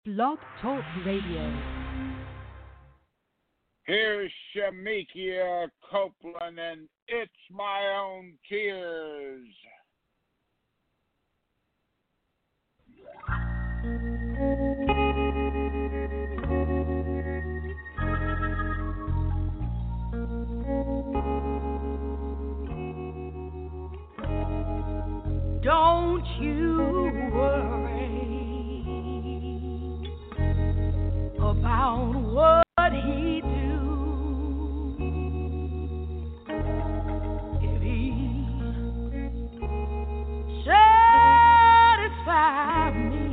Blog Talk Radio. Here's Shamikia Copeland and It's My Own Tears. Don't you worry about what he do. If he satisfy me,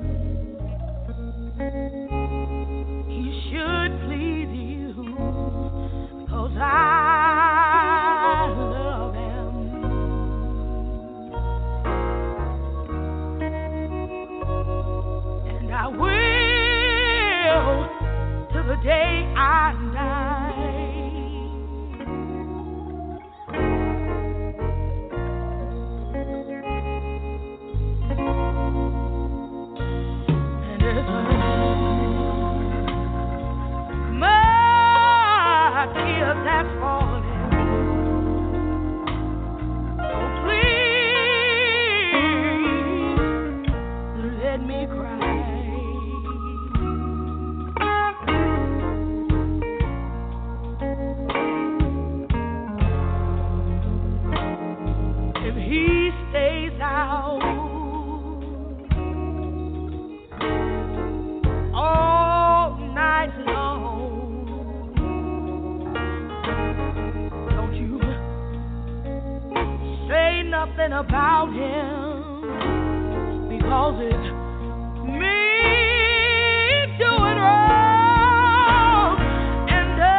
he should please you, 'cause I love him. And I will till the day I die. And it's my tears that's falling. So please let me cry. If he stays out all night long, don't you say nothing about him, because it's me doing wrong, and I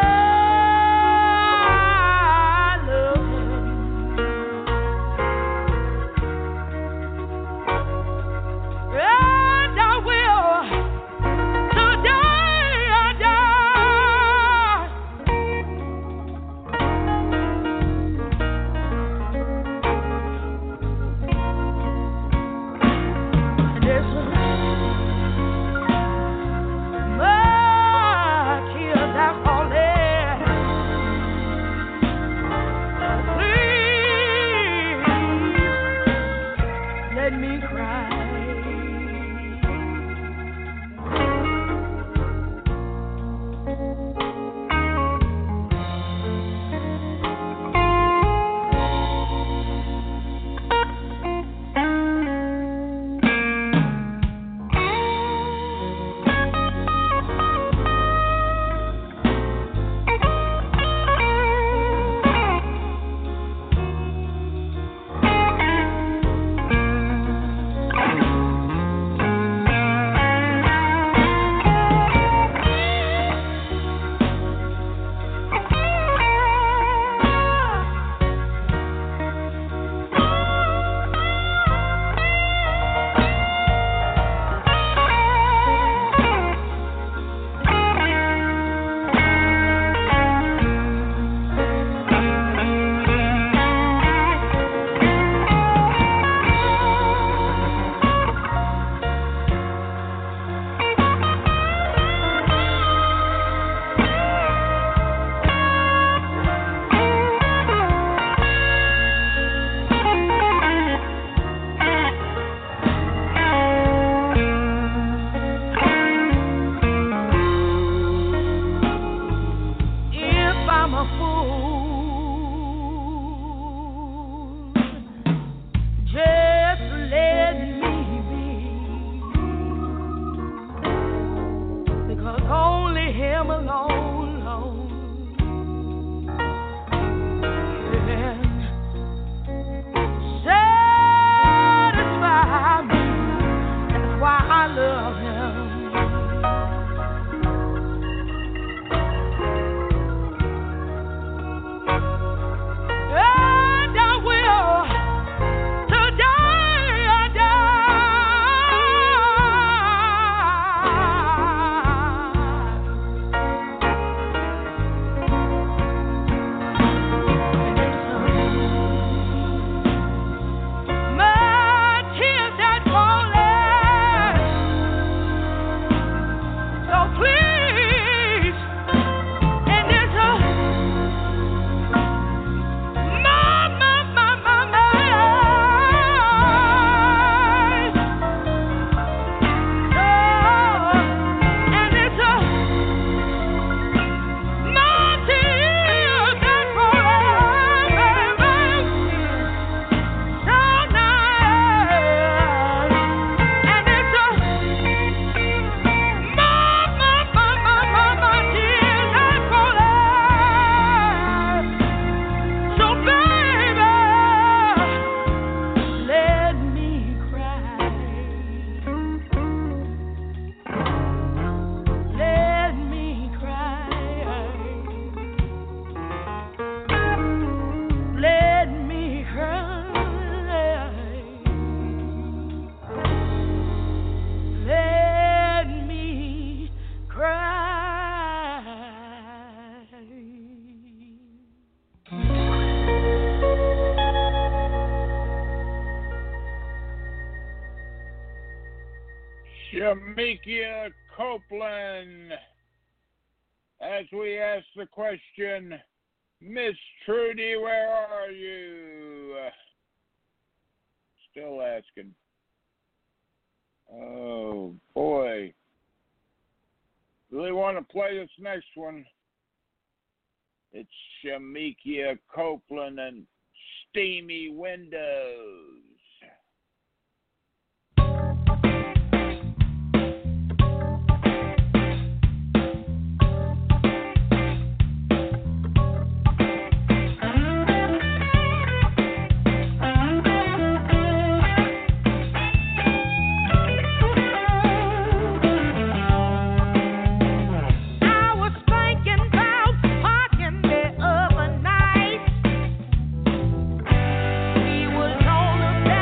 love him. And I will till the day I die. And it's Shamikia Copeland, as we ask the question, Miss Trudy, where are you? Still asking. Oh, boy. Really want to play this next one. It's Shamikia Copeland and Steamy Windows. We was on the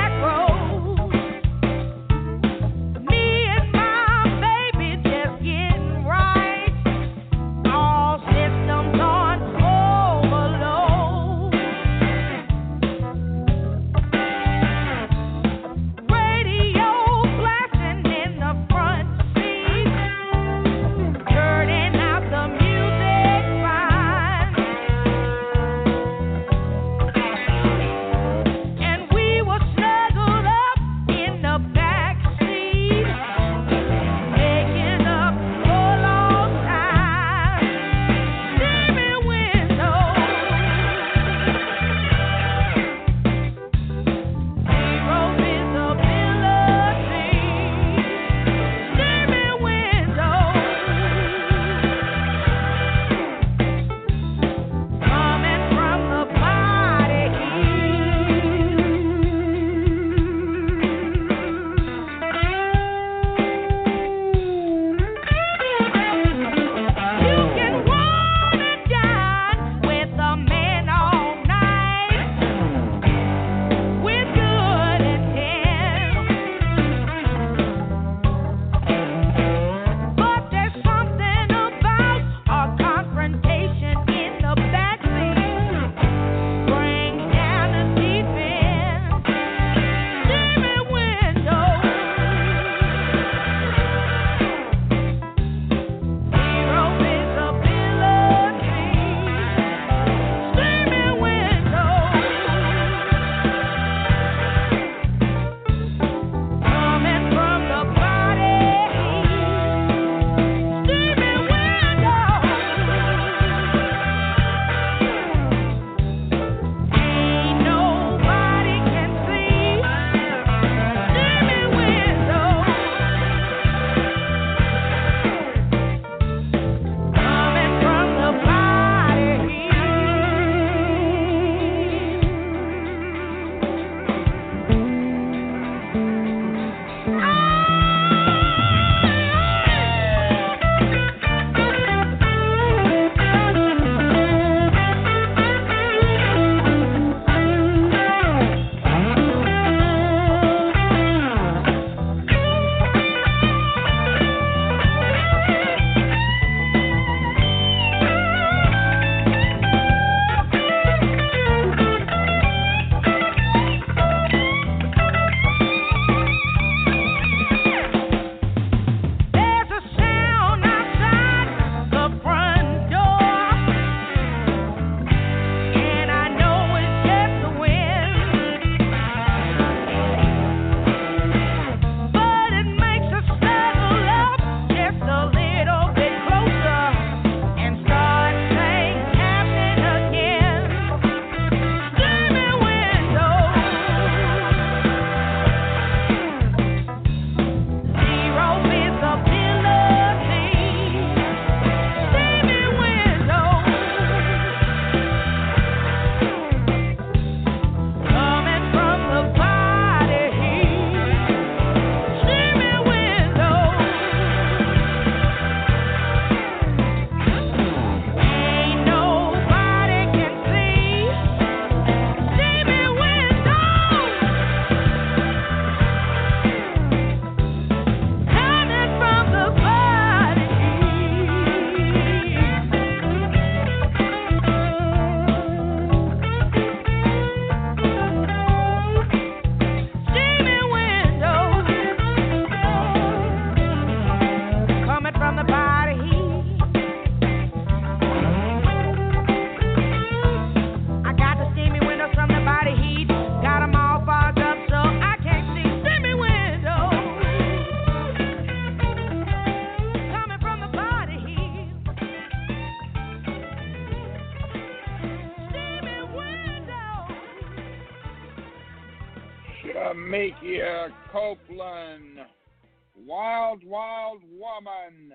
Shamikia Copeland, Wild Wild Woman.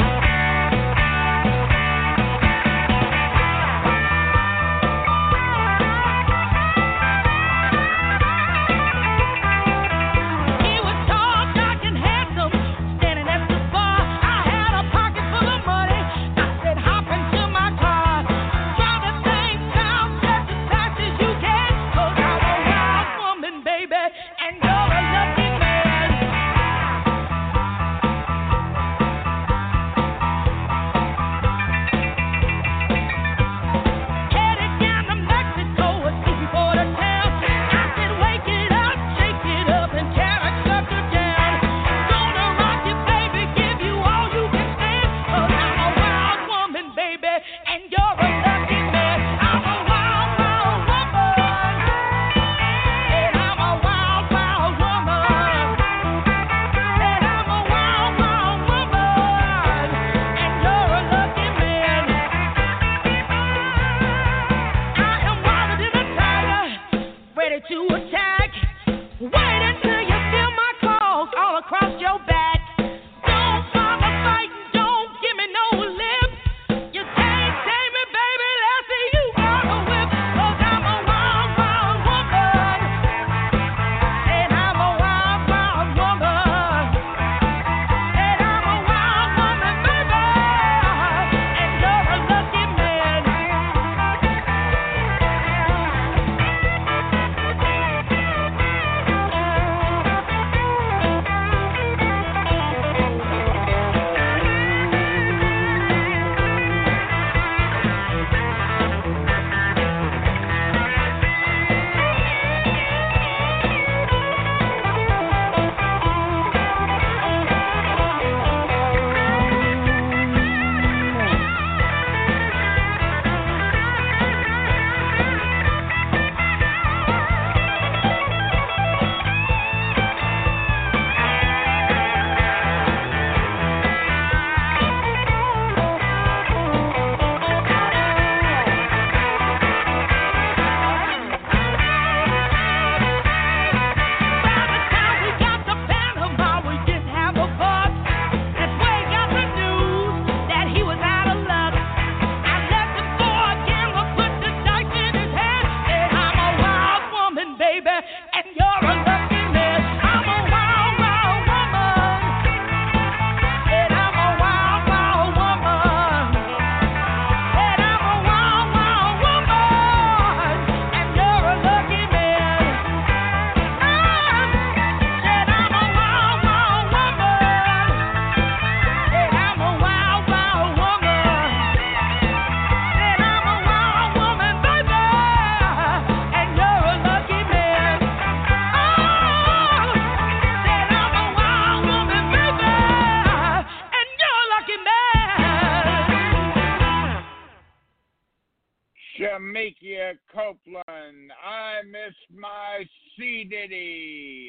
Shamikia Copeland, I miss my C. Diddy.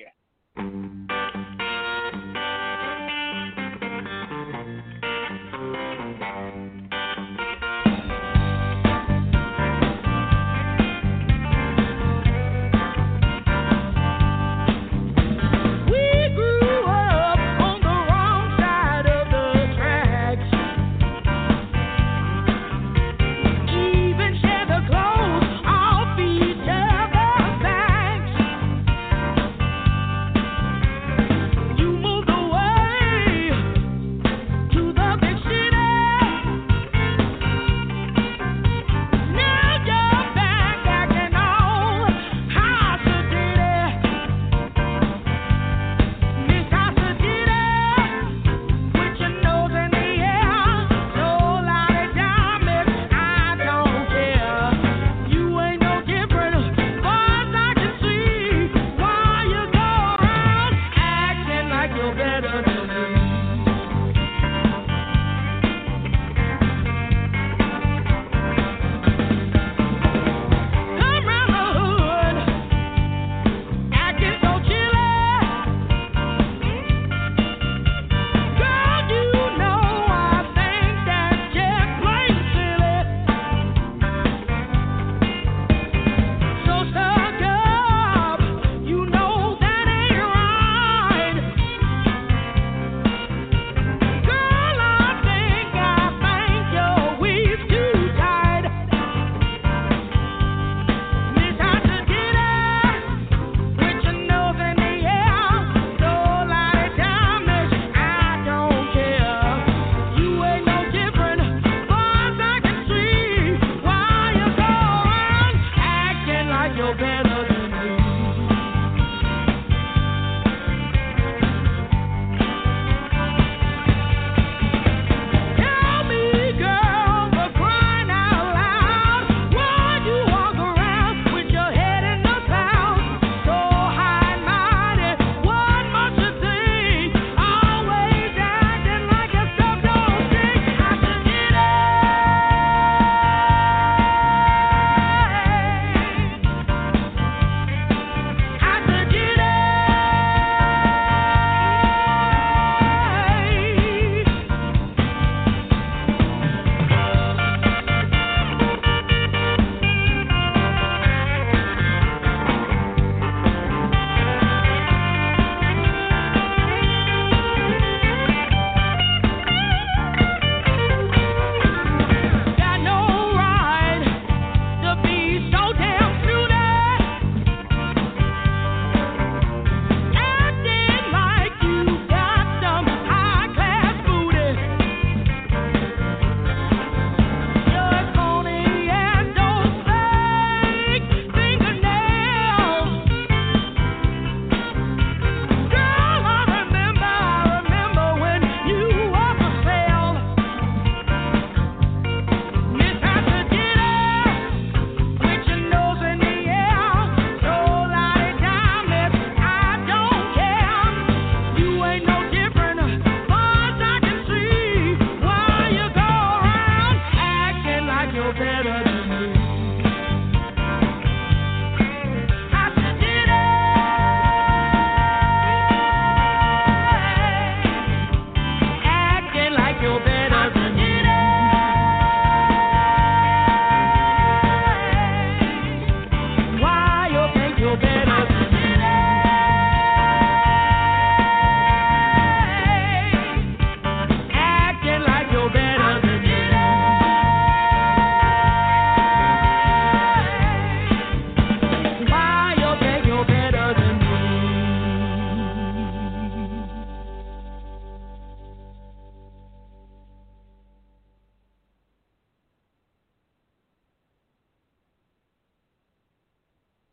Clothes off each other's backs.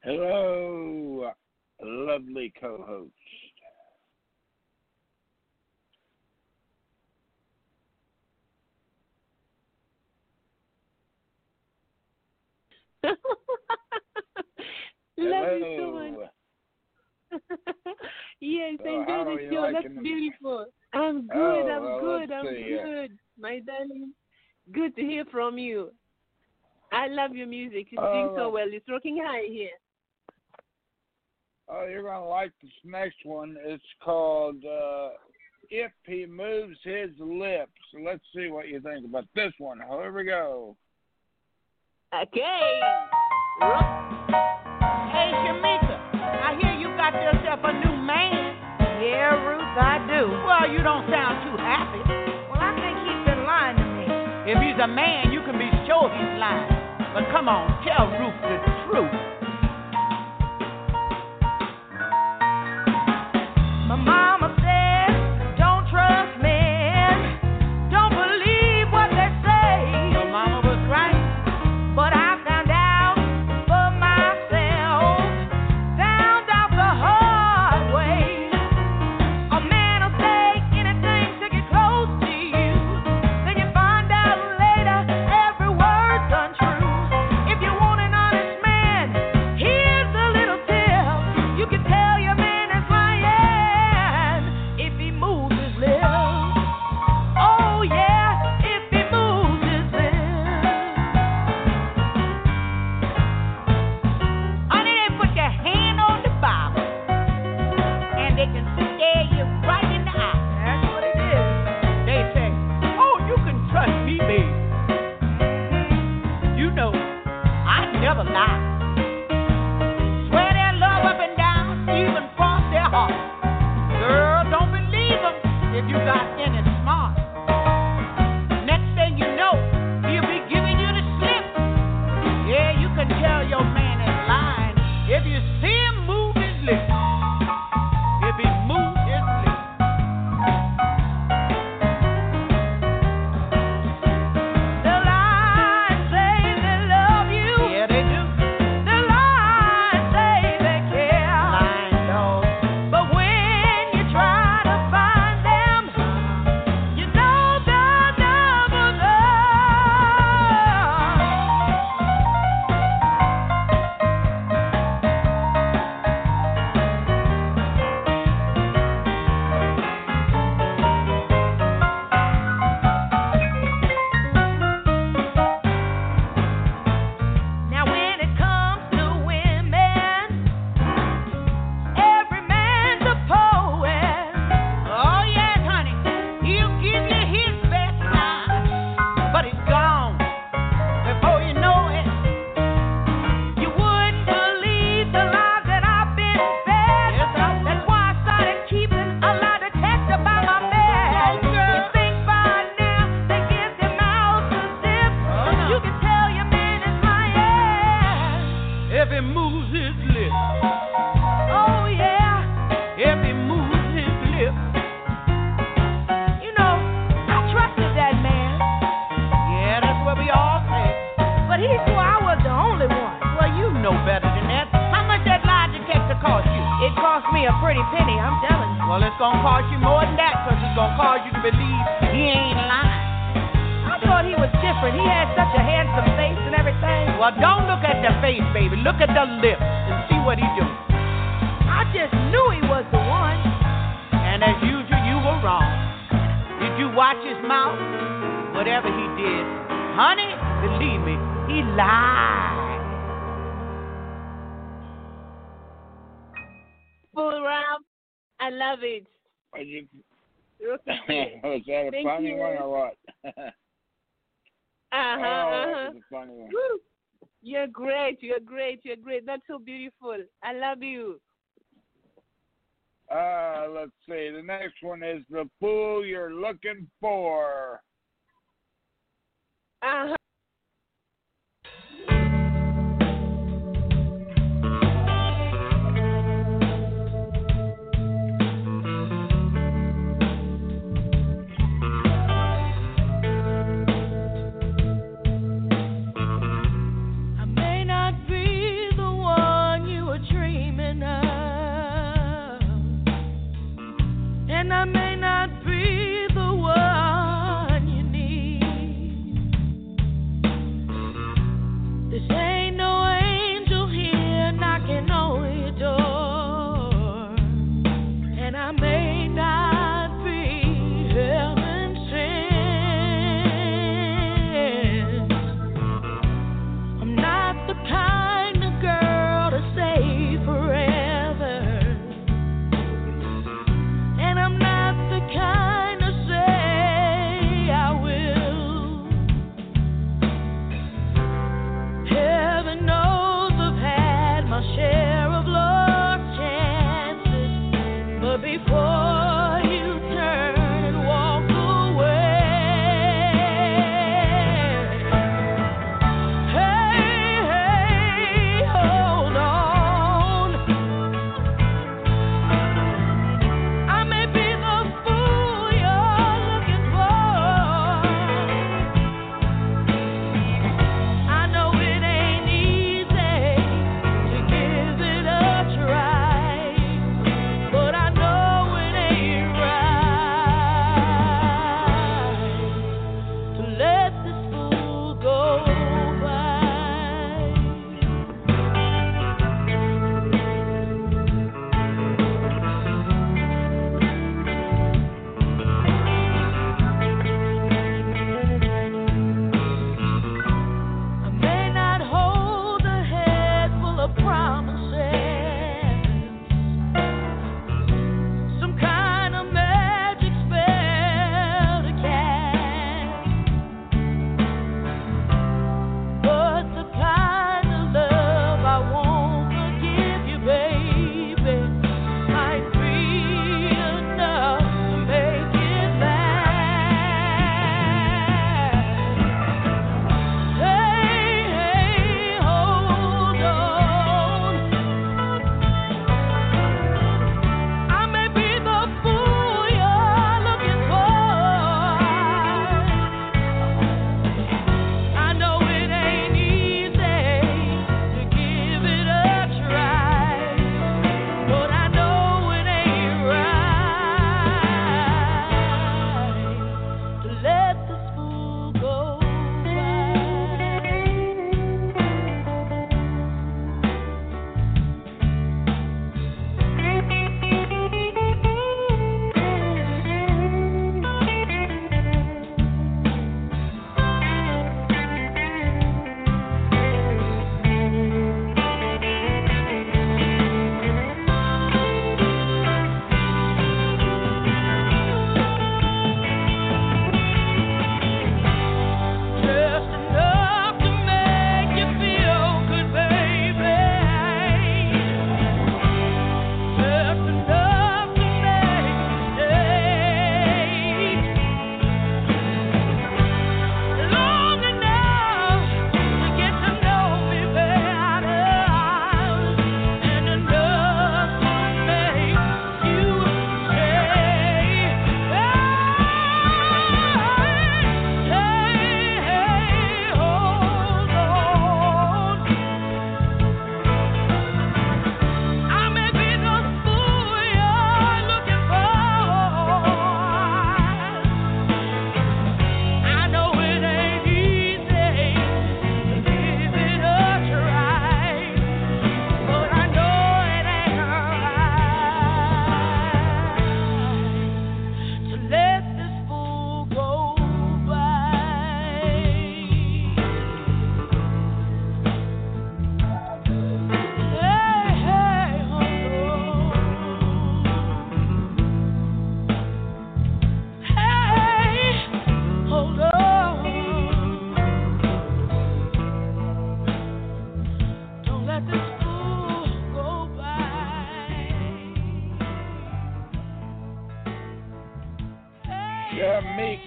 Hello, lovely co-host. Love you so much. Yes, So enjoy how the are you show. That's liking them? beautiful. I'm good. Well, I'm let's see. good. My darling. Good to hear from you. I love your music. You're doing so well. It's rocking high here. Oh, you're going to like this next one. It's called If He Moves His Lips. Let's see what you think about this one. Here we go. Okay. Hey, Shamika, I hear you got yourself a new man. Yeah, Ruth, I do. Well, you don't sound too happy. Well, I think he's been lying to me. If he's a man, you can be sure he's lying. But come on, tell Ruth the truth. My mama said, don't trust men. Don't believe what they say. Your mama was right. But I found out for myself. Found out the hard way. A man will say anything to get close to you. Then you find out later every word's untrue. If you want an honest man, here's a little tip. You can tell your man is lying if he moves his lips. Oh yeah, if he moves his lips. Honey, they put their hand on the Bible, and they can stare you right in the eye. That's what it is. They say, oh, you can trust me, baby. You know, I never lie. Swear their love up and down, even cross their heart. Girl, don't believe them if you got any smart. Next thing you know, he'll be giving you the slip. Yeah, you can tell your man is lying if you see him move his lips. If he moves his lips. The lies say they love you. Yeah, they do. The lies say they care. Lying dogs. But when you try to find them, you know the devil's Now when it comes to women, every man's a poet. Oh, yes, honey. He'll give you his best line, but it's gone before you know it. You wouldn't believe the lies that I've been fed. Yes, I would. That's why I started keeping a lie detector by my bed. Oh, girl. You think by now they get their mouths to zip. Oh, no. You can tell your man is lying. If he moves his lips, Oh yeah, if he moves his lips, you know I trusted that man, yeah, that's what we all say. but he swore I was the only one. Well, you know better than that. How much that lie detector cost you? It cost me a pretty penny, I'm telling you. Well, it's gonna cost you more than that, 'cause it's gonna cause you to believe he ain't lying. I thought he was different. He had such a handsome face and everything. Well, don't look at the face, baby. Look at the lips and see what he doing. I just knew he was the one. And as usual, you were wrong. Did you watch his mouth? Whatever he did, honey, believe me, he lied. Full round. I love it. Was Rookie. that a Thank funny you. one or what? Uh-huh, That uh-huh. was a funny one. Woo. You're great. You're great. You're great. That's so beautiful. I love you. Let's see. The next one is The Fool You're Looking For. Uh-huh. I may not be the one you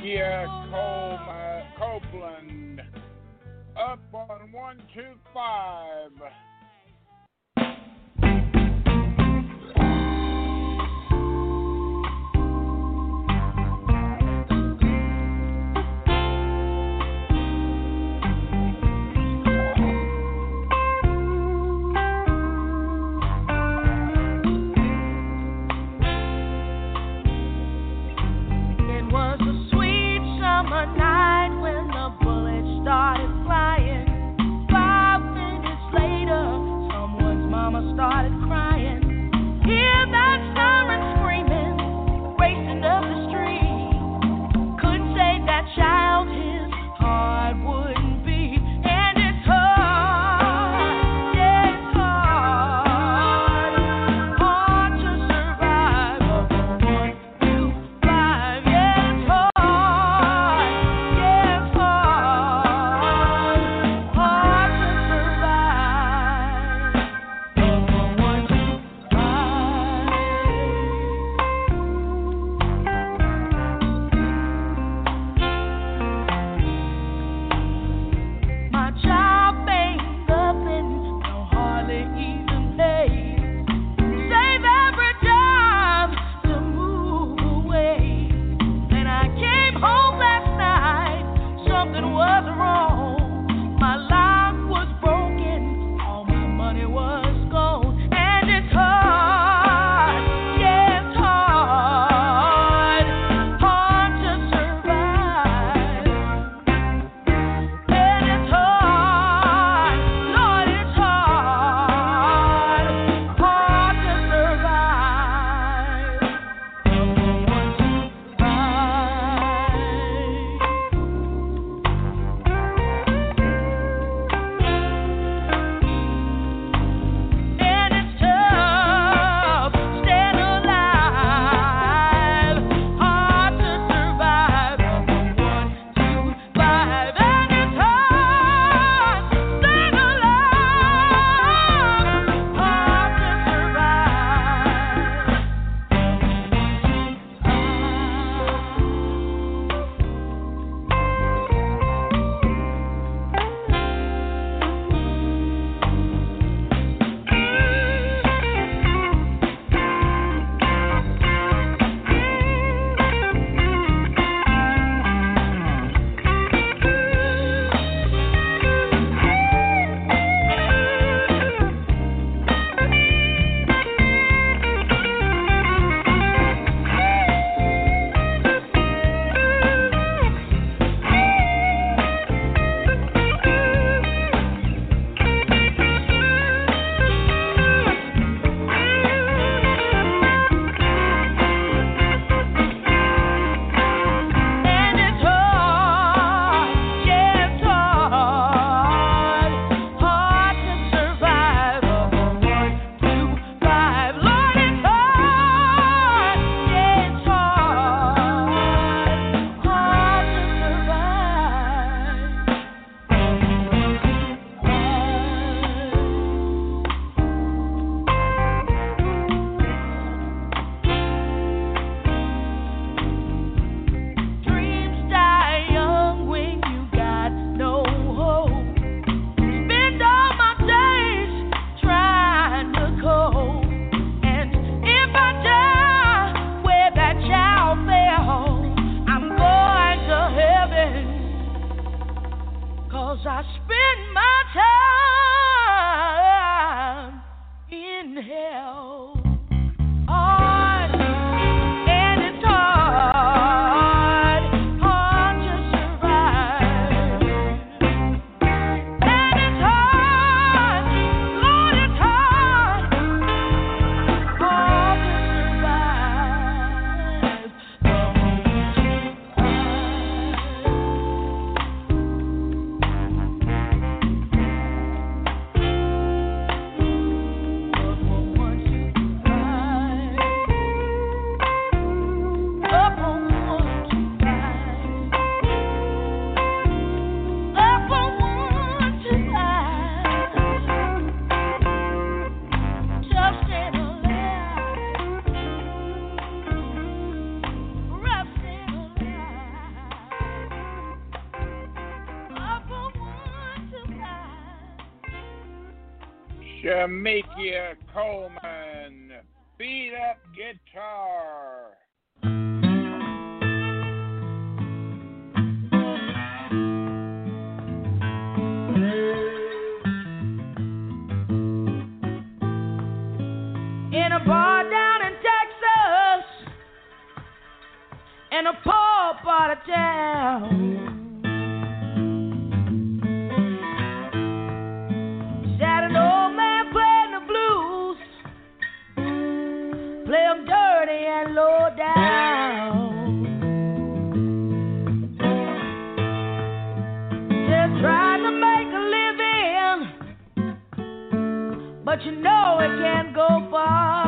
Cynthia Copeland up on 125. Started crying. Hear that siren screaming, racing up the street. Couldn't save that child, his heart wouldn't beat. And it's hard, yeah, it's hard to survive. 1, 2, 5, yeah, it's hard, yeah, it's hard to survive. My job ain't nothing, no hardly even paid. Save every dime to move away. And I came home last night, something was wrong. My life was broken, all my money was gone. And it's hard, yeah, it's hard to survive. And it's hard, Lord, it's hard to survive. 1, 2, 5. And it's tough staying alive, hard to survive. 1, 2, 5. And it's hard staying alive, hard to And it's hard, yeah, it's hard to survive. 1, 2, 5. Lord, it's hard, yeah, it's hard to survive. Dreams die young when you got no hope. Spend all my days trying to cope. And if I die where that child fell, I'm going to heaven. 'Cause I spend my time in hell. Hard, and it's hard to survive. And it's hard, Lord, it's hard to survive. 1, 2, 5. Jamaica Coleman, beat up guitar. In a bar down in Texas, in a poor part of town, sat an old man playing the blues, play 'em dirty and low down, just trying to make a living, but you know it can't go far.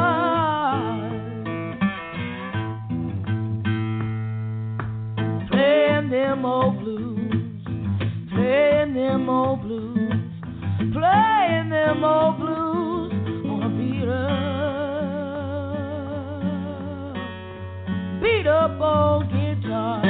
Playing them old blues, playing them old blues, playing them old blues on a beat up old guitar.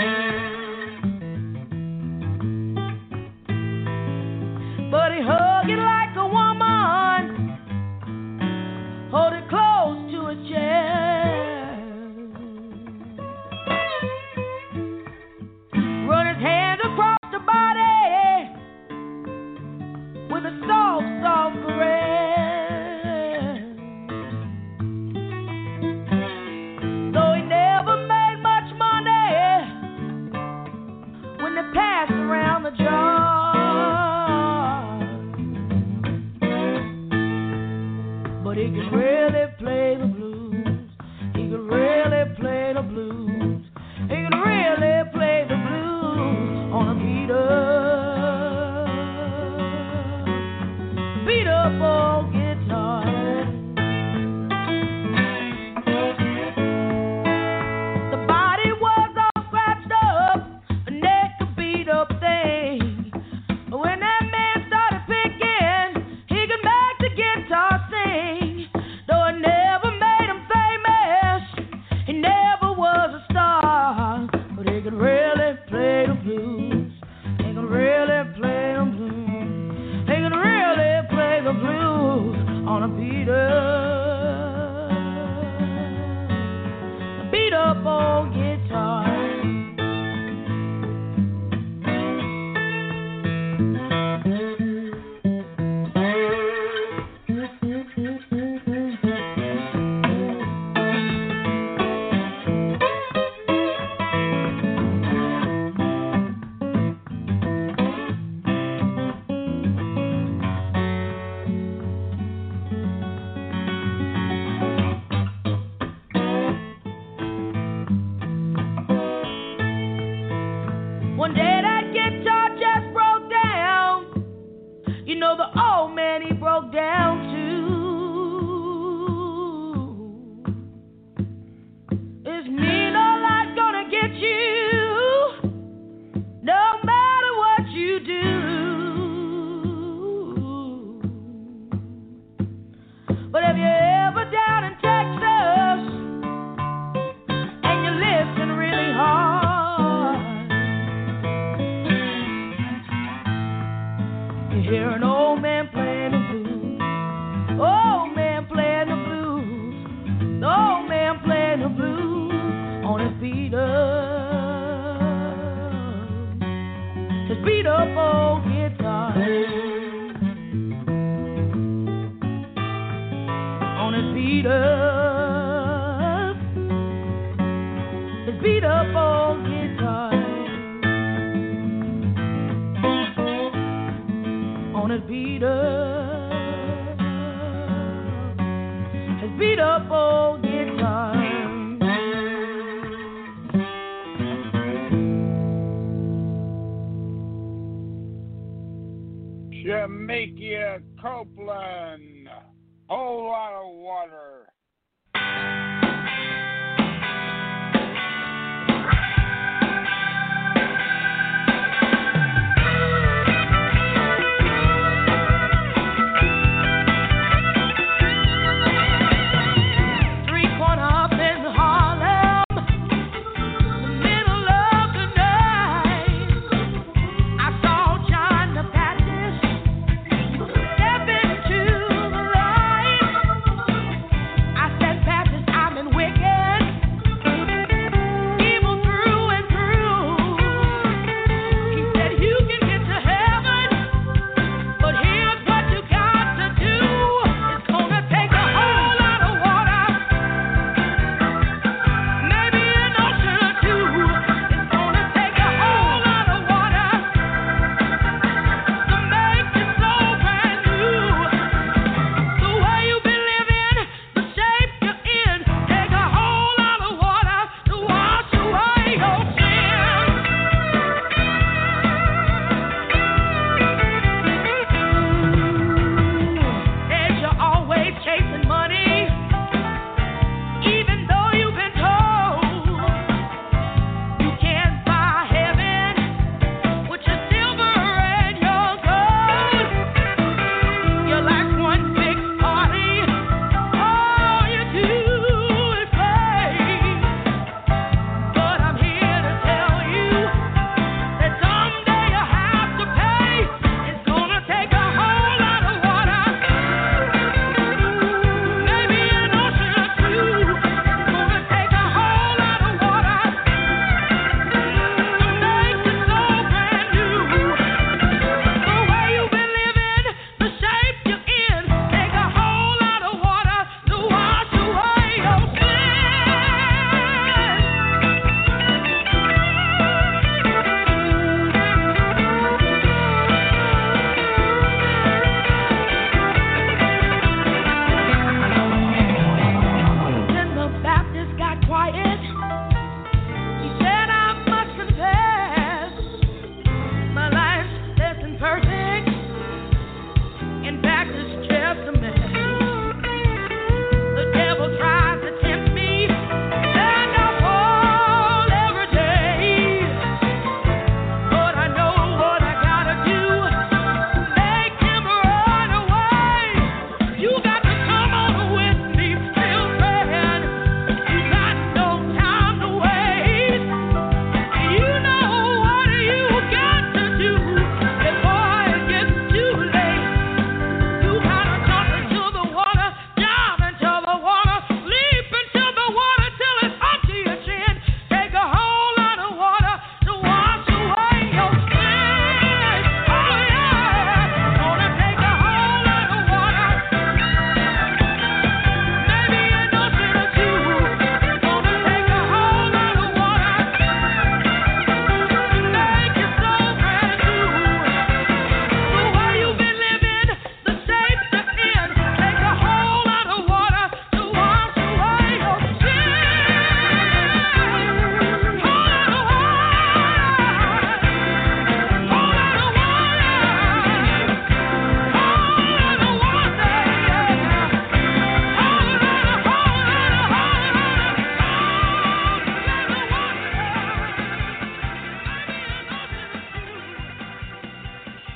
But he hugged it like a woman, hold it close to his chest, run his hand across the body with a soft, soft caress. Though he never made much money when they passed around the jar, but he could really play the blues. He could really play the blues. He could really play the blues on a beat up old guitar. The body was all scratched up, a neck a beat up thing. But when that man started picking, he could make the guitar sing. Though it never made him famous, he never was a star, but he could really play the blues. He could really play the blues. He could really play the blues on a beat up old guitar. One day that guitar just broke down. You know the old man, he broke down too. It's me no life gonna get you, no matter what you do. But if you're ever down in Texas and you listen really hard, you hear an old man playing the blues, old man playing the blues, the old man playing the blues on his beat up old guitar, on his beat up old guitar. On his beat up old guitar. Jamaica Copeland, whole lot of water. Step into the light.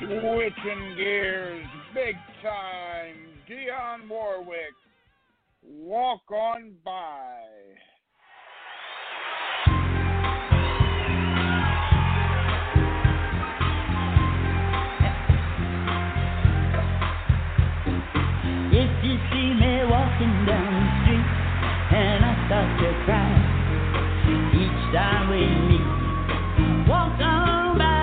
Switching gears, big time, Dionne Warwick, Walk On By. If you see me walking down the street and I start to cry each time we meet, walk on by.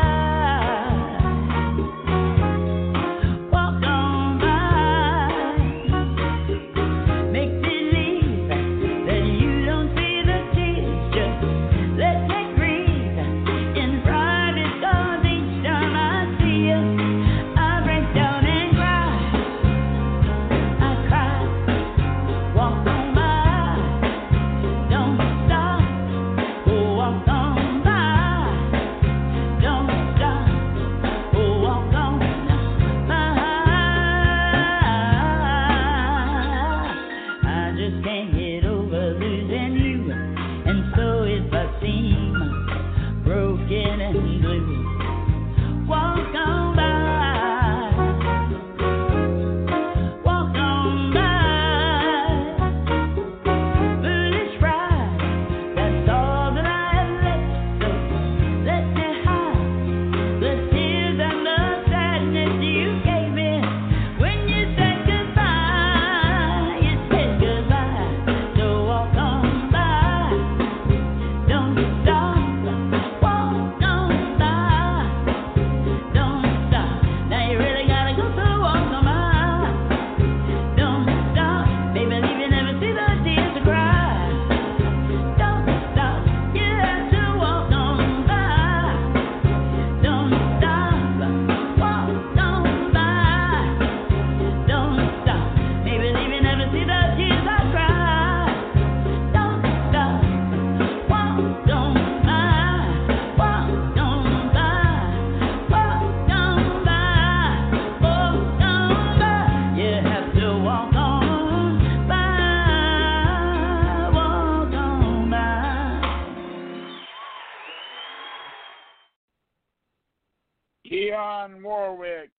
Dionne Warwick,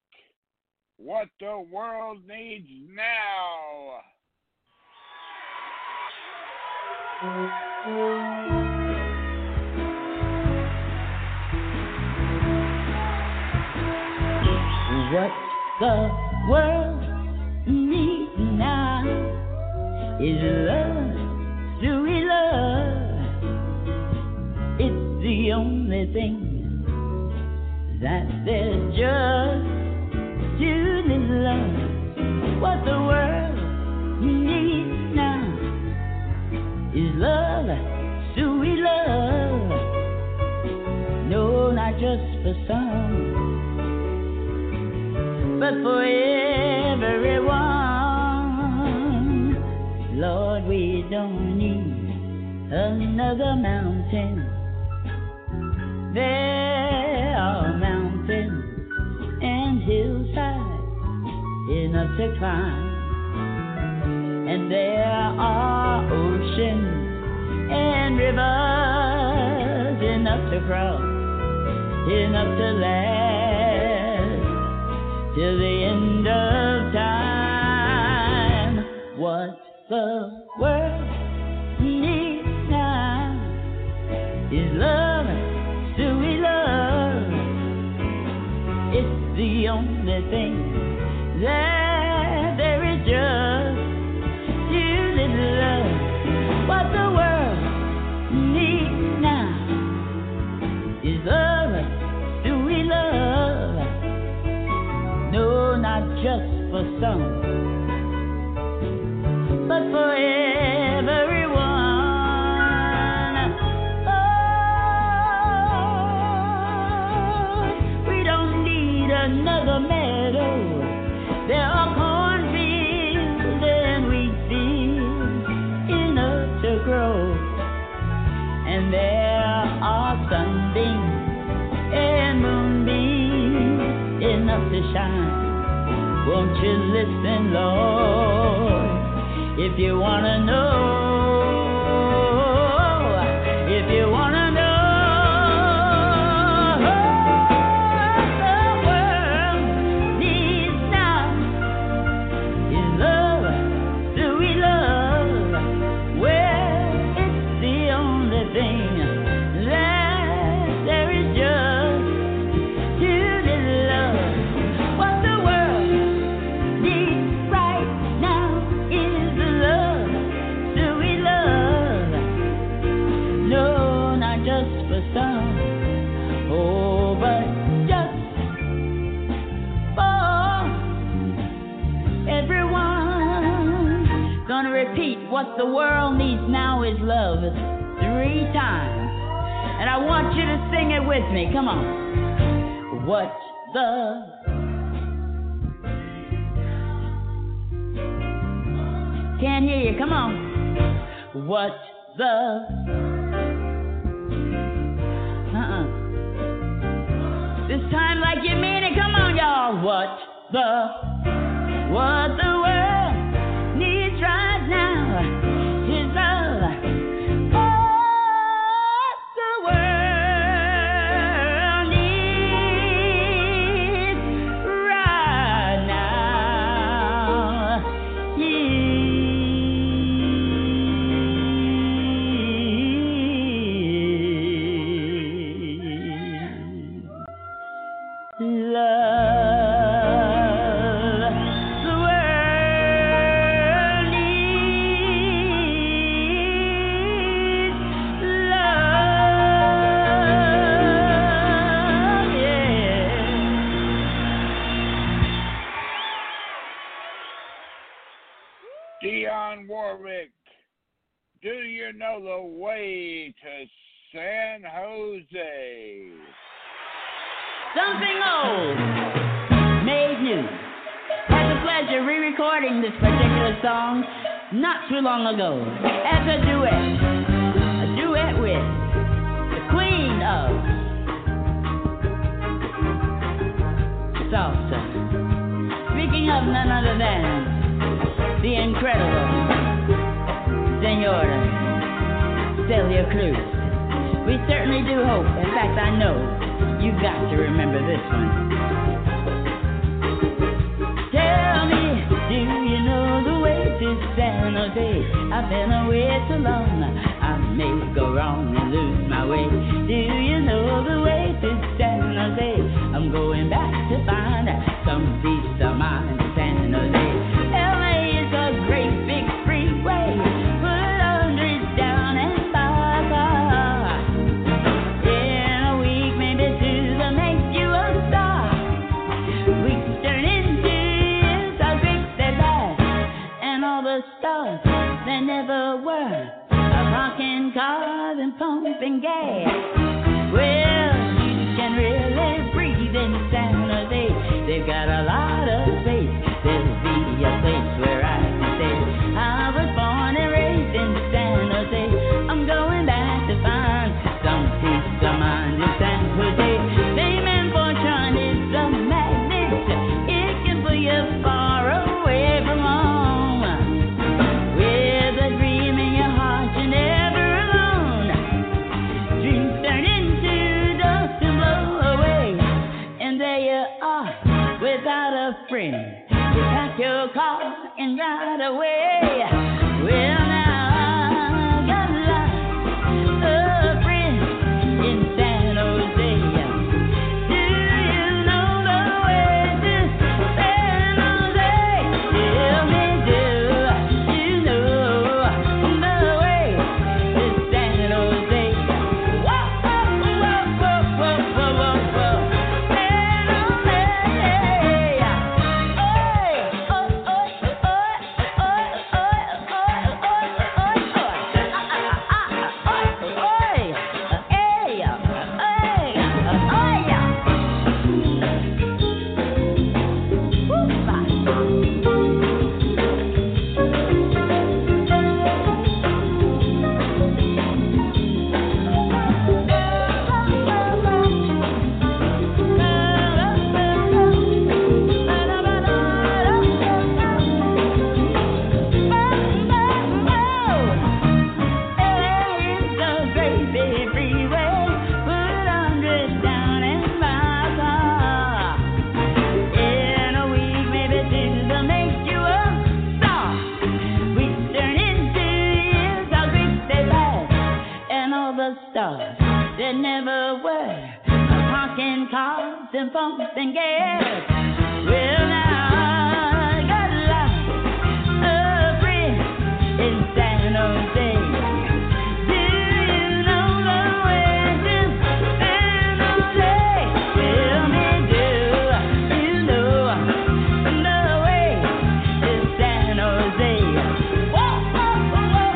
What the World Needs Now. What the world needs now is love, sweet love. It's the only thing that there's just too little love. What the world needs now is love, sweet love. No, not just for some, but for everyone. Lord, we don't need another mountain. There are mountains and hillsides enough to climb, and there are oceans and rivers enough to cross, enough to last till the end of time. What the world needs now is love, sweet love. It's the only thing that there is just too little love. What the world needs now is love, sweet love. No, not just for some, but for everyone. Another meadow, there are cornfields and wheat fields enough to grow, and there are sunbeams and moonbeams enough to shine. Won't you listen, Lord, if you wanna know, if you wanna know. What the world needs now is love 3 times. And I want you to sing it with me. Come on. What the Can't hear you. Come on. What the This time like you mean it. Come on, y'all. What the world needs right now is love. What the world needs right now is love. The world needs love, yeah. Dionne Warwick, do you know the way to San Jose? Something old made new. Had the pleasure of re-recording this particular song not too long ago as a duet with the queen of salsa. Speaking of none other than the incredible Senora Celia Cruz. We certainly do hope, in fact I know, you've got to remember this one. Tell me, do you know the way to San Jose? I've been away so long, I may go wrong and lose my way. Do you know the way to San Jose? I'm going back to find some peace of mind in San Jose. LA is a great big freeway, put hundreds down and bye bye. In a week, maybe two, they'll make you a star. Weeks turn into years, how quick they pass, and all the stars they never were, honking cars and pumping gas. Well, you can really breathe in San Jose. They've got a lot of space. There'll be a place where I can stay. I was born and raised in San Jose. I'm going back to find some peace of mind in San Jose. Fame and fortune is a magnet. It can pull you far away from home. With a dream in your heart, you're never alone. Dreams turn into dust and blow away, and there you are without a friend. You pack your car and ride away. Well, now I got a friend in San Jose. Do you know the way to San Jose? Tell me, do you know the way to San Jose? Whoa, whoa, whoa, whoa, whoa, whoa, whoa, whoa. San Jose. Stars that never were, honking cars and pumping gas. Well, now I got a friend in San Jose. Do you know the way to San Jose? Tell me, do you know the way to San Jose? Whoa, whoa, whoa, whoa.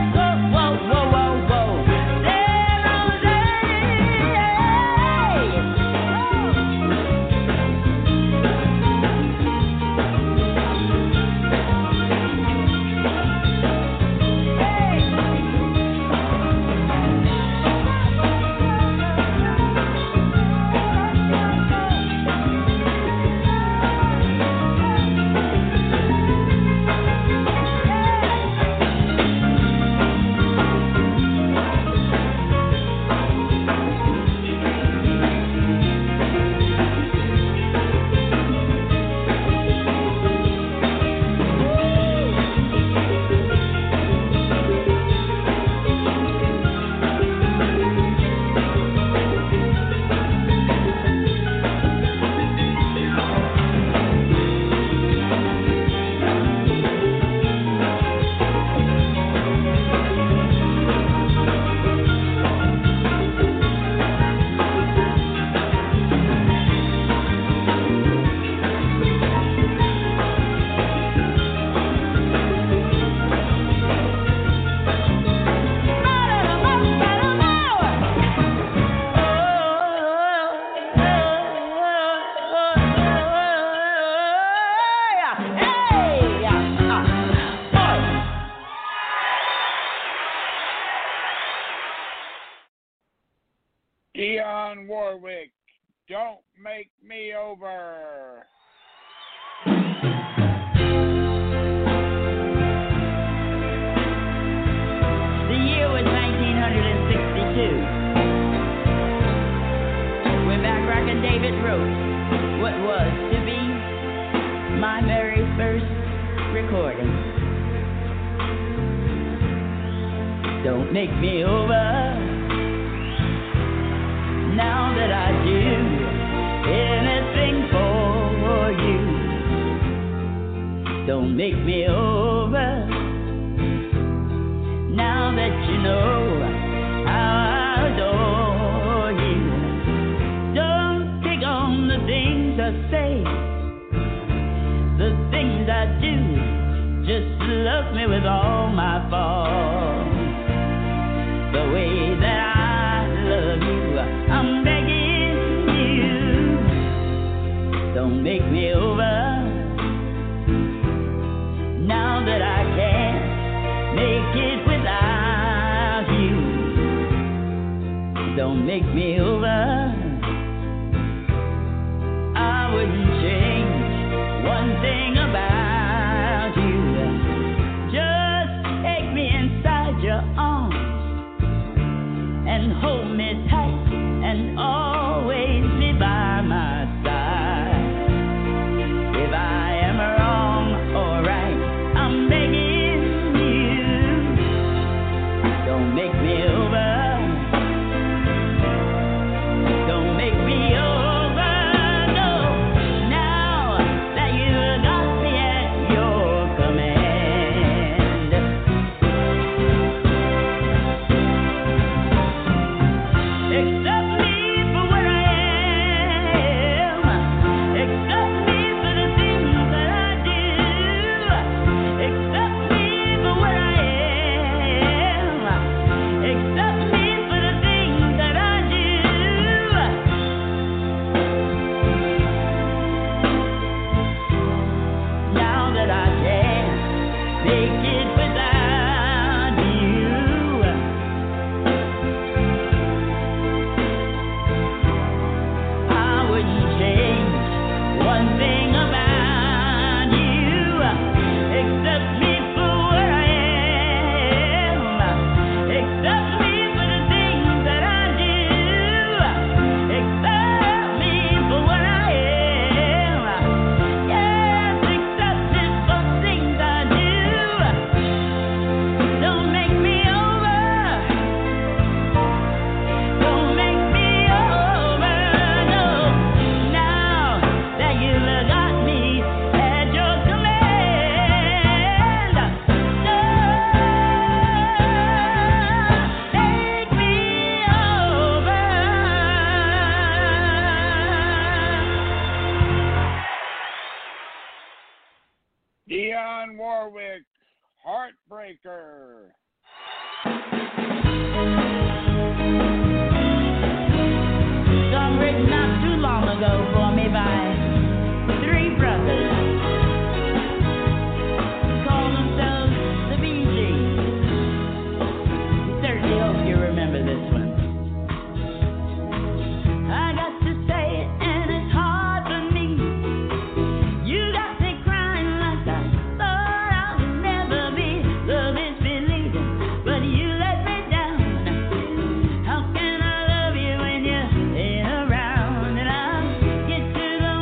The year was 1962. When Mac Rock and David wrote what was to be my very first recording. Don't make me over now that I do anything for you. Don't make me over now that you know how I adore you. Don't take on the things I say, the things I do. Just love me with all my faults, the way that I love you. I'm begging you, don't make me over now that I can't make it without you. Don't make me over. I wouldn't change one thing about you. Just take me inside your arms and hold me tight and always be by my side. If I am wrong or right, I'm begging you, don't make me over. Don't make me over, no. Now that you got me at your command. Accept me for what I am. Accept me for the things that I do. Accept me for what I am. Accept me for the things that I do. Now that I can't make it without you, I wouldn't change one thing about you. Accept me for what I am. Accept me for the things that I do. Accept me for what I am. Yes, accept me for things I do. Don't make me over. Don't make me over, no. Now that you've got me at your command, don't make me over. Dionne Warwick, Heartbreaker. Song written not too long ago for me by three brothers. Call themselves the Bee Gees. Certainly hope you remember this one. I got to say it and it's hard for me. You got me crying like I thought I would never be. Love is believing, but you let me down. How can I love you when you ain't around? And I get to the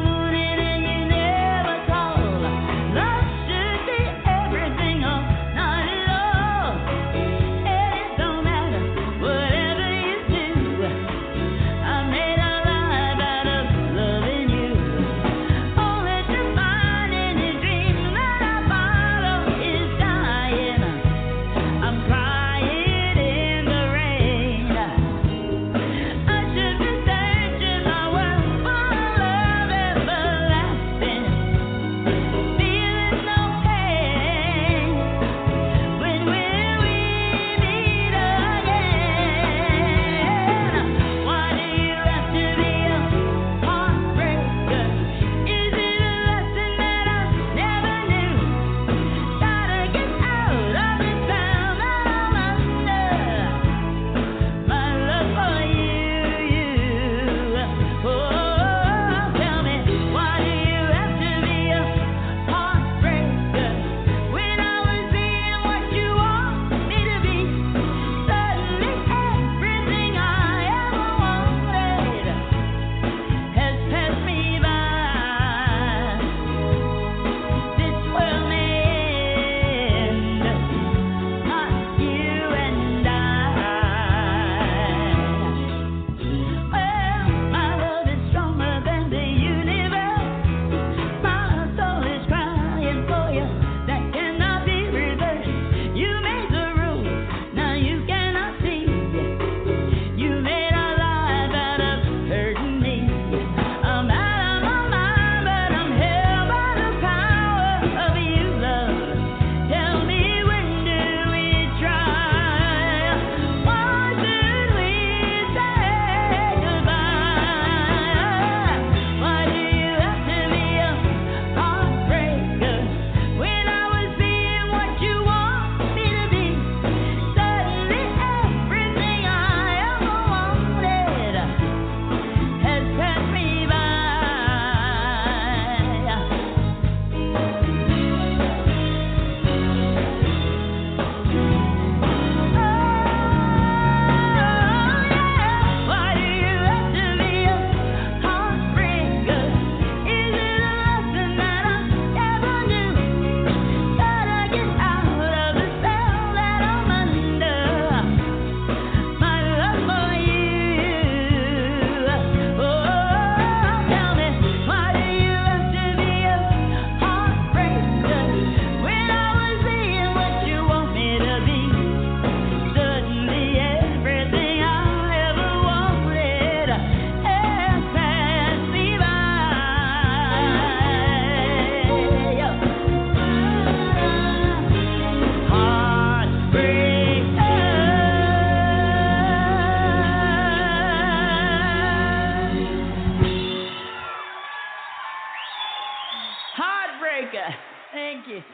Breaker. Thank you.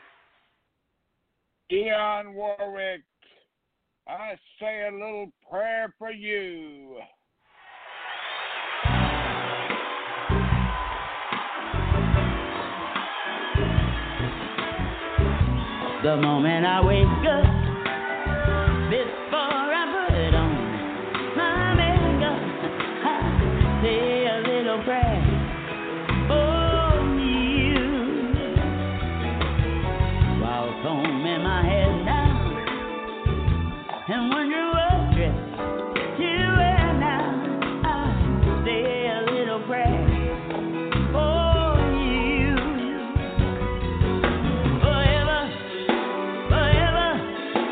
Dionne Warwick, I say a little prayer for you. The moment I wake up, before I put on my makeup, I say a little prayer for you. While combing my head down and wondering what dress to wear now, I say a little prayer for you. Forever, forever,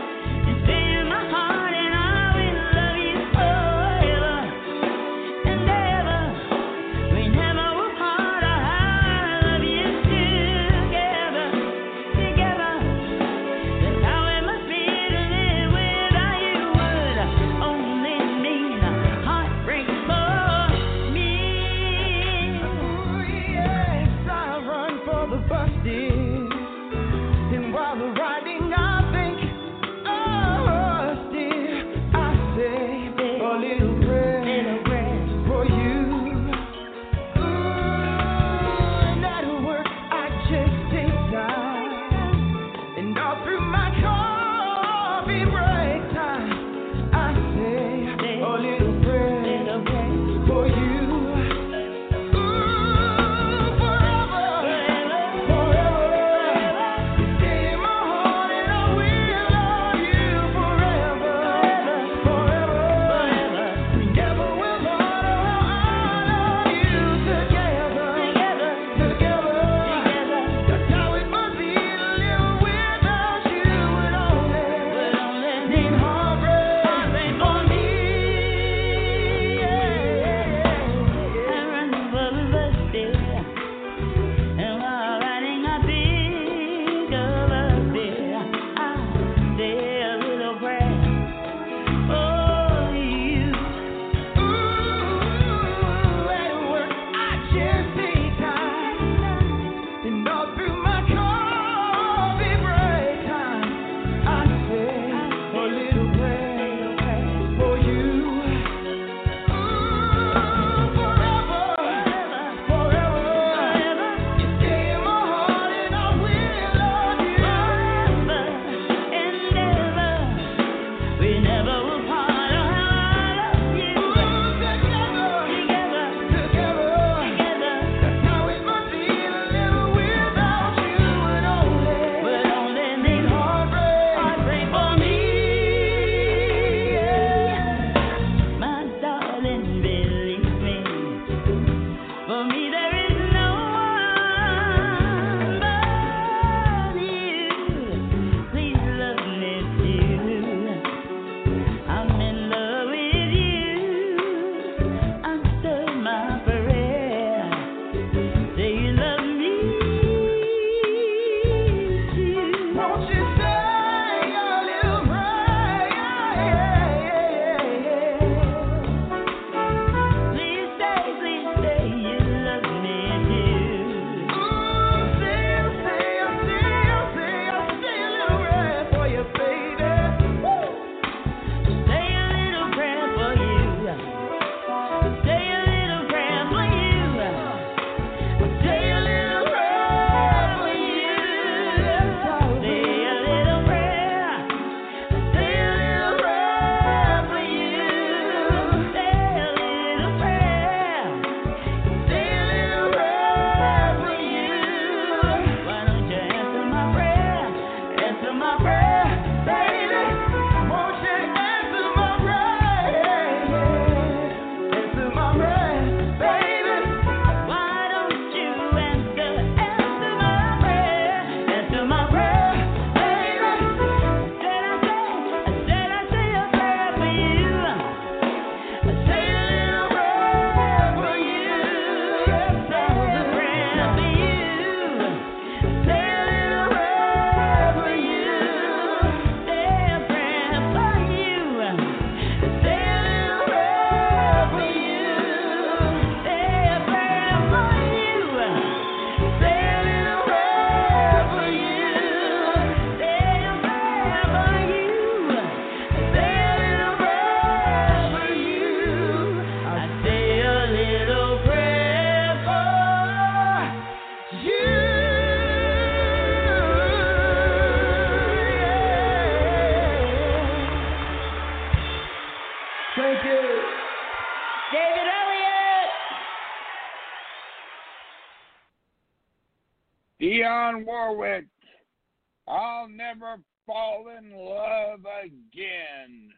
Dionne Warwick, I'll Never Fall in Love Again.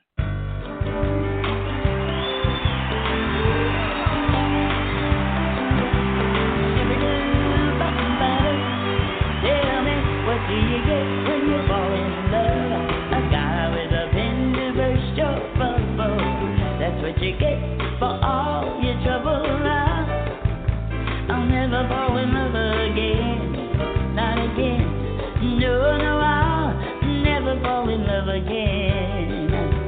Tell me, what do you get when you fall in love? A guy with a pen to burst your bubble. That's what you get for all your trouble. I'll never fall in love again, not again. No, no, I'll never fall in love again.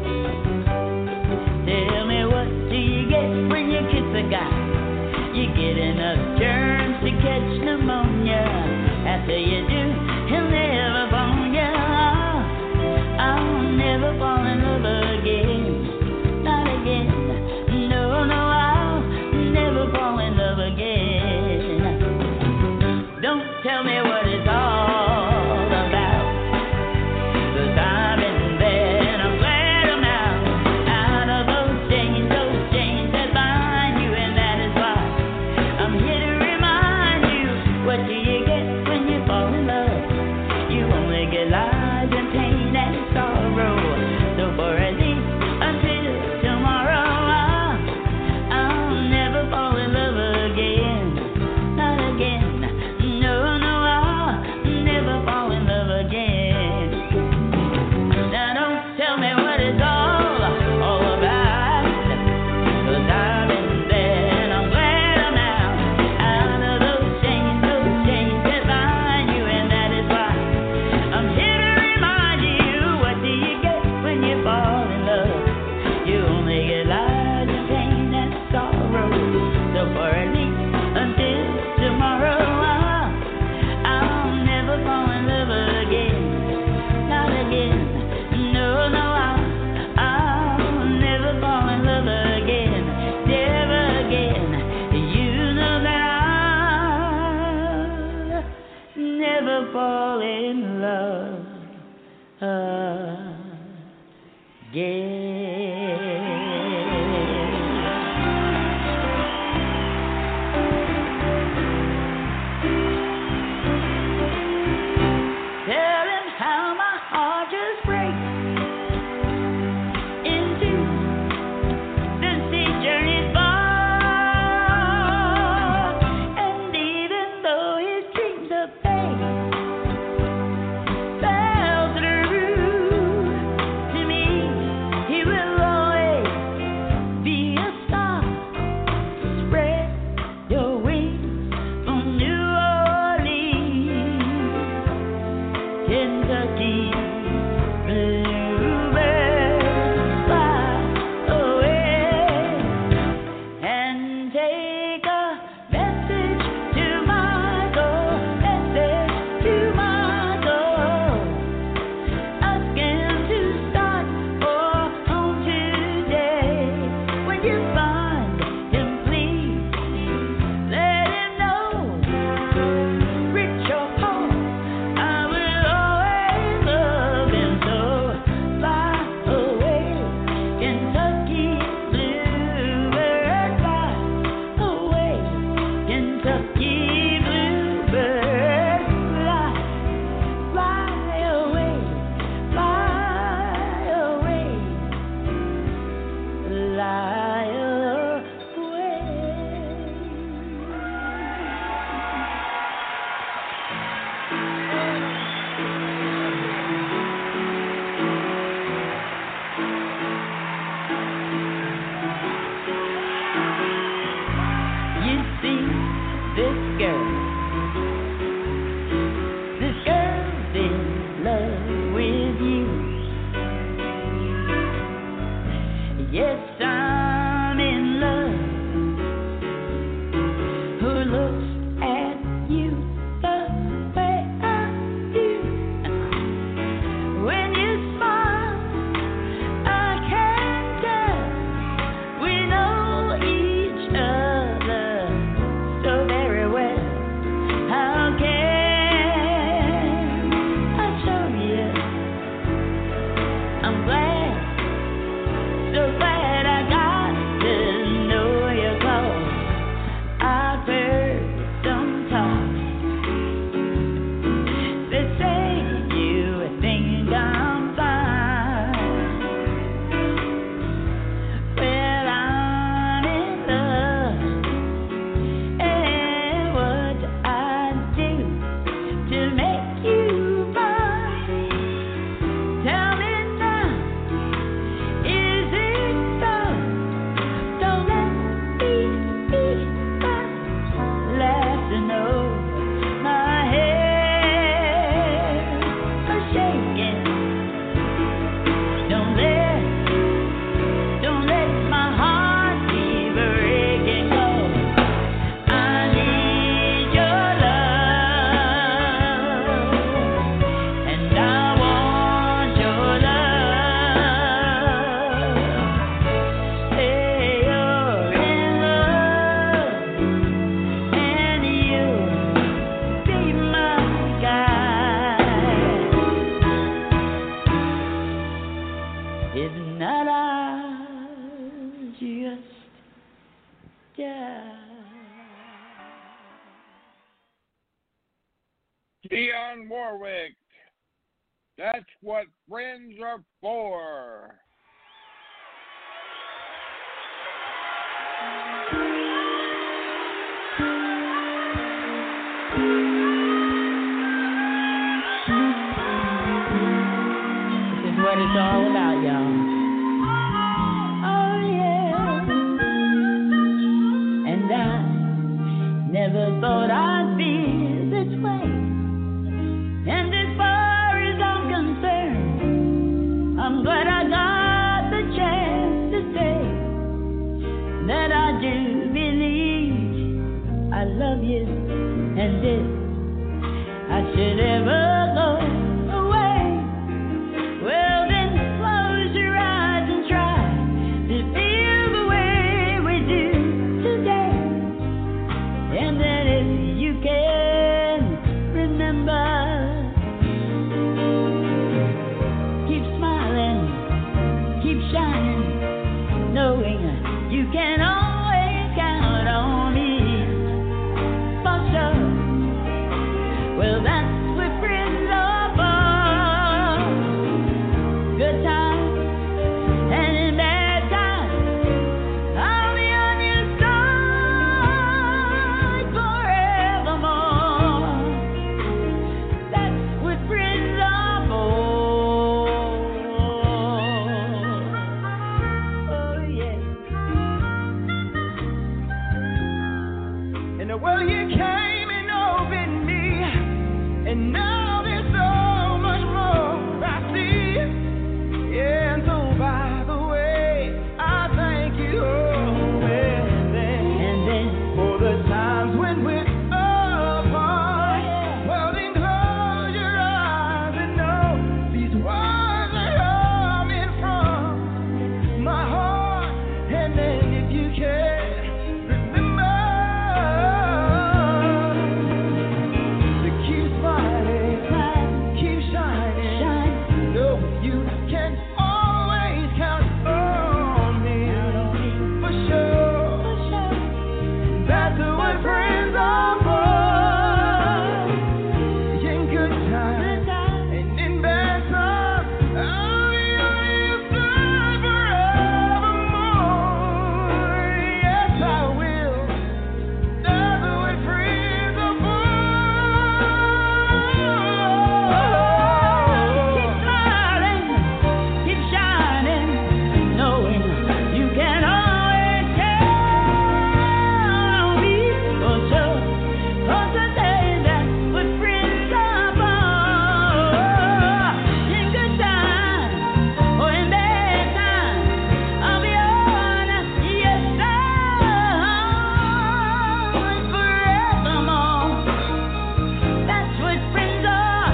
Tell me, what do you get when you kiss a guy? You get enough germs to catch pneumonia. After you do, he'll never phone you. I'll never fall in love again, not again. No, no, I'll never fall in love again. Don't tell me what it's all about, 'cause I've been there and I'm glad I'm out of those chains that bind you, and that is why I'm here to remind you. What do you get when you fall in love? You only get lies and pain and sorrow. So for at least until tomorrow, I'll never fall in love again, not again. No, no, I'll never fall in love again. Now don't tell me what it's all about, 'cause I've been there and I'm glad I'm out of those chains that bind you, and that is why I'm here to remind you. What do you get when you fall in love? You only get lies and pain and sorrow. So for at least until tomorrow, I'll never fall in love again, not again. No, no, I'll never fall in love again, never again. You know that I'll never fall in love again. Tell him how my heart just breaks in two. This sea journey's far, and even though his dreams of fame fell through, to me he will Dionne Warwick. That's what friends are for. This is what it's all about, y'all. Oh, yeah. And I never thought I'd be this way. And as far as I'm concerned, I'm glad I got the chance to say that I do believe I love you, and if I should ever go away, well then close your eyes and try to feel the way we do today. And then if you can remember, keep smiling, keep shining, knowing you can always count on me. For sure. Well, that's what friends are for. Good times and in bad times, I'll be on your side forevermore. That's what friends are for. Oh, yeah. And well, you came and opened me, and now there's so much more I see. Yeah, and so by the way, I thank you always And then, for the times when we're apart. Well, then close your eyes and know these words are coming from my heart. And then if you can remember to keep smiling, keep shining. shine, No, you can always count on me. For sure. for sure. That's what friends are for. In good times Good times. and in bad times, I'll be on your side forevermore. Yes, I will. That's what friends are Keep for. smiling, keep shining, knowing you can always count on me. For sure, for today, that's what friends are for. In good times or in bad times, I'll be on your side forevermore. That's what friends are.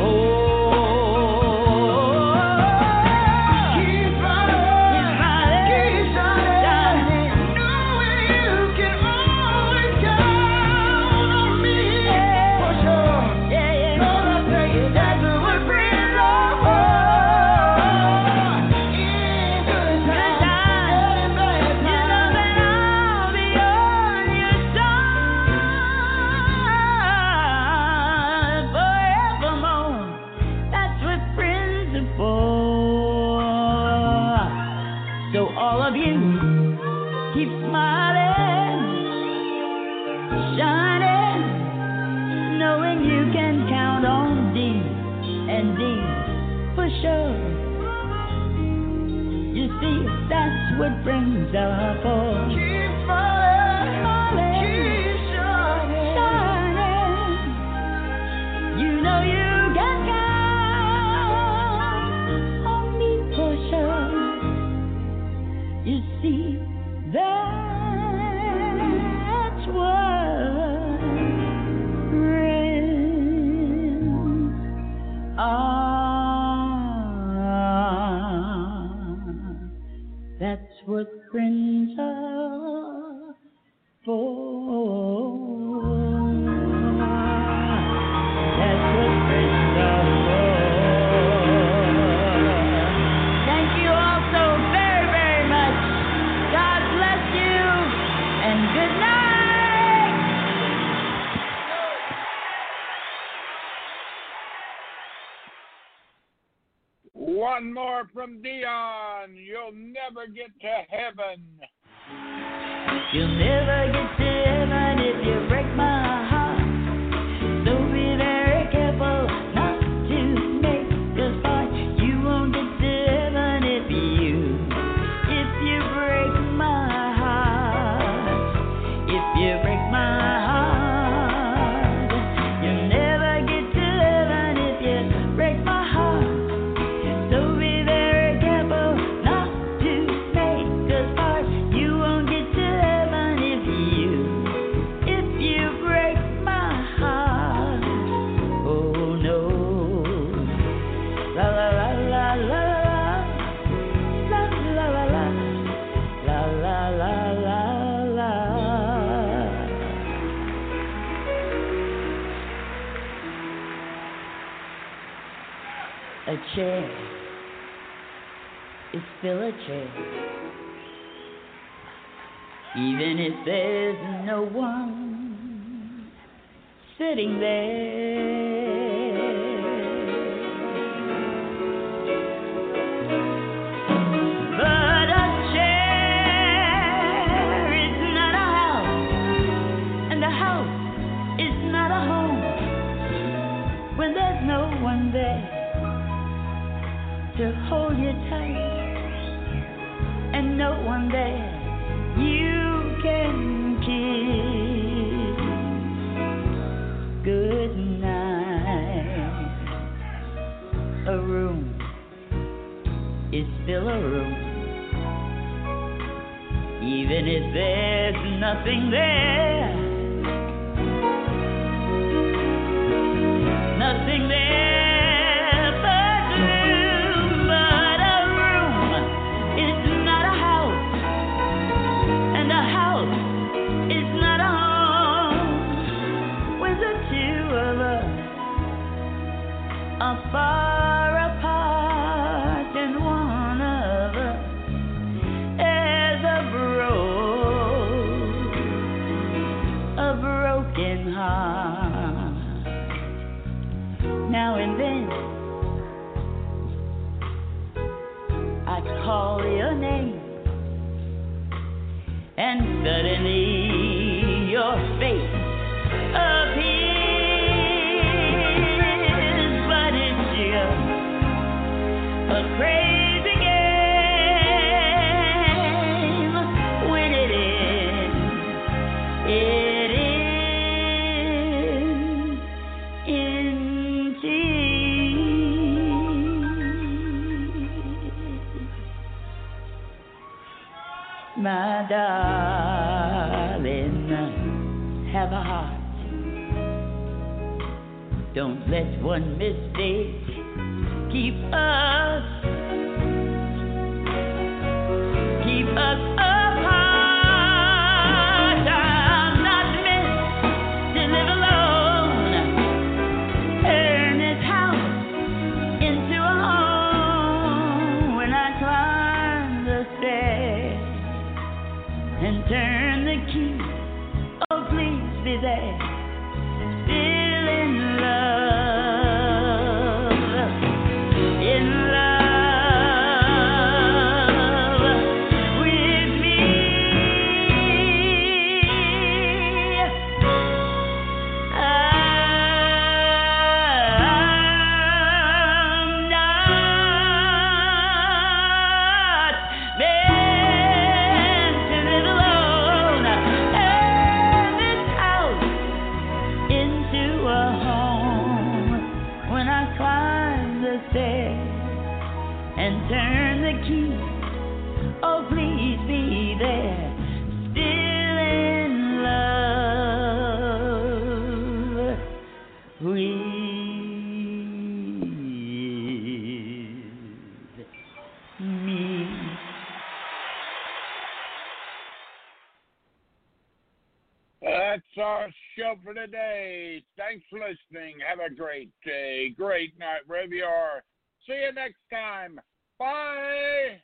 Keep smiling, keep shining, knowing you can always count on me. For sure. Yeah, yeah. Lord, I tell you, that's what friends are for. In good times and bad You know times. that I'll be on your side forevermore. That's what friends are for. So all of you, keep smiling, shining, knowing you can count on D and D for sure. You see, that's what friends are for. Keep smiling, keep shining. Shining, you know you can count on me for sure. You see, that's what friends are. That's what friends are for. One more from Dion. You'll never get to heaven. You'll never get to heaven if you break my heart. So be very careful not to make us part. You won't get to heaven if you break my heart. If you break my heart, you'll never get to heaven if you break my heart. So be very careful not to make us part. You won't get to heaven if you break my heart. Oh no. La la la la la la la la la la la la la la. A chair is still a chair, even if there's no one sitting there. But a chair is not a house, and a house is not a home when there's no one there to hold you tight, and no one there you can kiss good night. A room is still a room, even if there's nothing there. Nothing there. Far apart, and one of us is a broken heart. Now and then I call your name, and suddenly your face appears. A crazy game when it ends in tears. My darling, have a heart. Don't let one mistake keep us apart. I'm not meant to live alone. Turn this house into a home. When I climb the stairs and turn the key, oh please be there, still in love. Turn the key, oh please be there, still in love with me. That's our show for today. Thanks for listening. Have a great day, great night, wherever you are. See you next time. Bye.